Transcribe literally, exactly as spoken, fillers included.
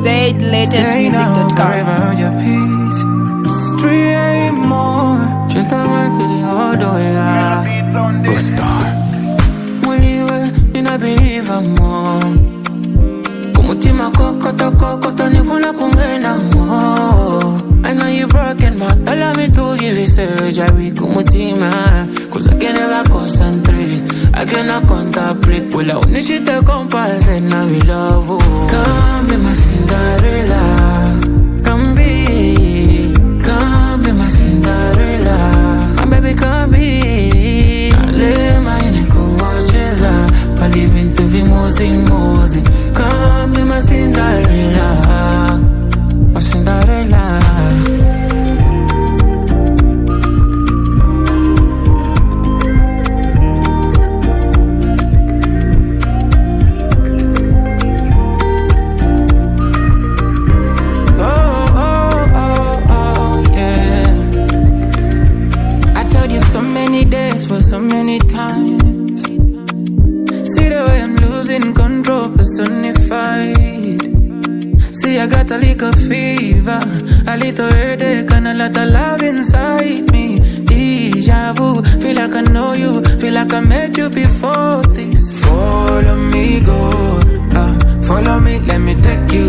Zaid latest music dot com. Forever your peace. three a.m. more. Gentleman to the other way. Go star. Muliwe, nina believe more. Kumutima kokota kokota nifuna kungena more. I know you broken, but allow me to give you surgery. Kumutima, cause I can never concentrate. I cannot contemplate. Pull out the shit I compass and now we love you. Come be my Cinderella. Come be, come be my Cinderella. My baby come be. Ale maine kungocheza. Palive into vimozi ngozi. Come be my Cinderella. My Cinderella. So many times, see the way I'm losing control, personified. See I got a little fever, a little headache and a lot of love inside me. Deja vu, feel like I know you, feel like I met you before this. Follow me, go, uh, follow me, let me take you